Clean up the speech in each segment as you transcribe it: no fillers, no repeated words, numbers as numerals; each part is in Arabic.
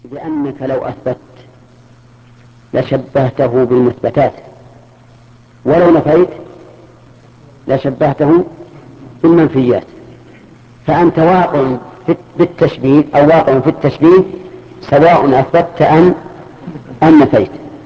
لأنك لو أثبت لشبهته بالمثبتات، ولو نفيت لشبهته بالمنفيات، فأنت واقع بالتشبيه أو واقع في التشبيه سواء أثبت أم نفيت.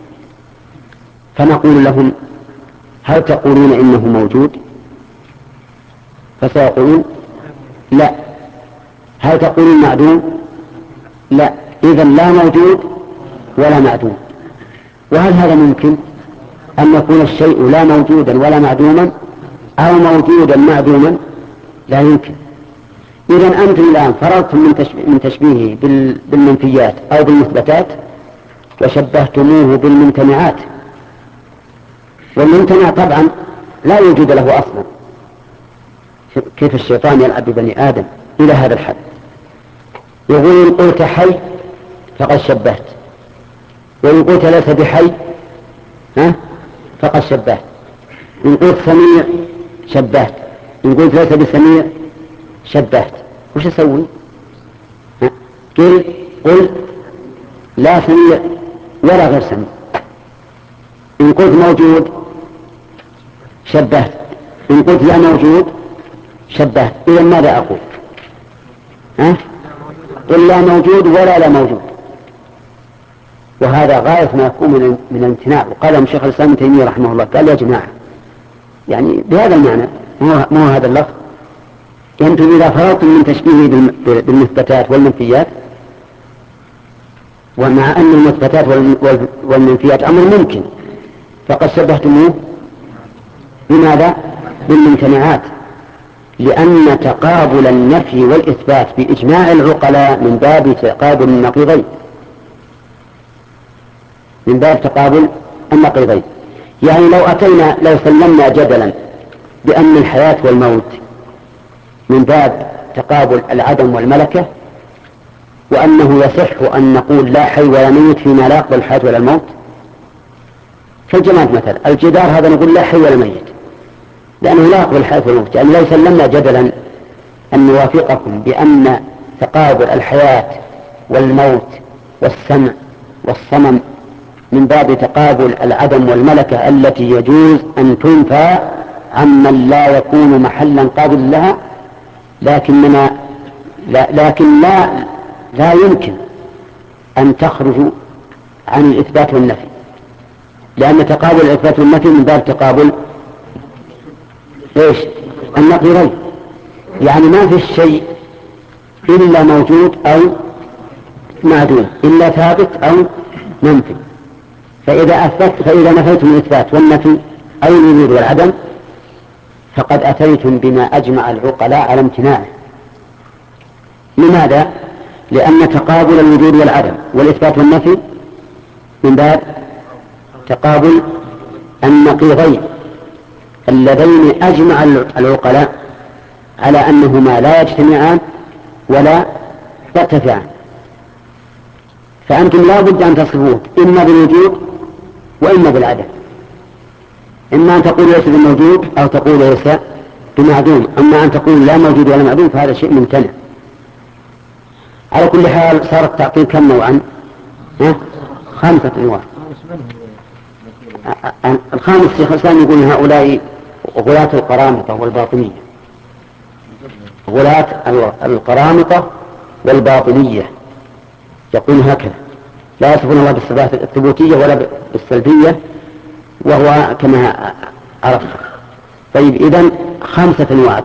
فنقول لهم: هل تقولون إنه موجود؟ فسيقولون: لا. هل تقولون معدوم؟ لا. إذن لا موجود ولا معدوم. وهل هذا ممكن أن يكون الشيء لا موجودا ولا معدوما، أو موجودا معدوما؟ لا يمكن. إذن أنتم الآن فرضتم من تشبيهه بالمنفيات أو بالمثبتات وشبهتموه بالممتنعات، والممتنع طبعا لا يوجد له أصلا. كيف الشيطان يلعب ببني آدم إلى هذا الحد؟ يقول: إن قلت حي فقد شبهت، وإن قلت ليس بحي فقد شبهت، إن قلت سميع شبهت، إن قلت ليس بسميع شبهت. وش أسوي؟ قل لا سميع ولا غير سميع. إن قلت موجود شبهت، إن قلت لا موجود شبهت. إذا ماذا أقول؟ قل لا موجود ولا لا موجود. وهذا غاية ما يكون من الامتناع. وقال شيخ الإسلام ابن تيمية رحمه الله: قال: يا جماعة، يعني بهذا المعنى، مو هذا اللفظ، أنتم إذا فرضتم من تشبيهه بالمثبتات والمنفيات، ومع أن المثبتات والمنفيات أمر ممكن، فقد شبهتموه بماذا؟ بالممتنعات، لأن تقابل النفي والإثبات بإجماع العقلاء من باب تقابل النقيضين، من باب تقابل النقيضين. يعني لو سلمنا جدلا بأن الحياة والموت من باب تقابل العدم والملكة، وأنه يصح أن نقول لا حي ولا ميت فيما لا يقبل الحياة ولا الموت، كالجماد مثلا، الجدار هذا نقول لا حي ولا ميت لأنه لا يقبل الحياة والموت. يعني لو سلمنا جدلا أن نوافقكم بأن تقابل الحياة والموت والسمع والصمم من باب تقابل العدم والملكة التي يجوز أن تنفى عمن لا يكون محلا قابل لها، لكن لا يمكن أن تخرجوا عن الإثبات والنفي، لأن تقابل الإثبات والنفي من باب تقابل النقيضين. يعني ما في الشيء إلا موجود أو معدوم، إلا ثابت أو منفي. فإذا نفيتم الإثبات والنفي أو الوجود والعدم فقد أتيتم بما أجمع العقلاء على امتناعه. لماذا؟ لأن تقابل الوجود والعدم والإثبات والنفي من باب تقابل النقيضين اللذين أجمع العقلاء على أنهما لا يجتمعان ولا يرتفعان. فأنتم لا بد أن تصفوه إما بالوجود وإما بالعدم، إما أن تقول ليس بالموجود أو تقول ليس بمعدوم. أما أن تقول لا موجود ولا معدوم فهذا شيء ممتنع. على كل حال صار التعطيل كم نوعا؟ 5 أنواع. الخامس شيخ الإسلام يقول هؤلاء غلاة القرامطة والباطنية، غلاة القرامطة والباطنية، يقول هكذا: لا يصفون الله بالصفات الثبوتية ولا بالسلبية، وهو كما عرفت. طيب إذن 5 أنواع.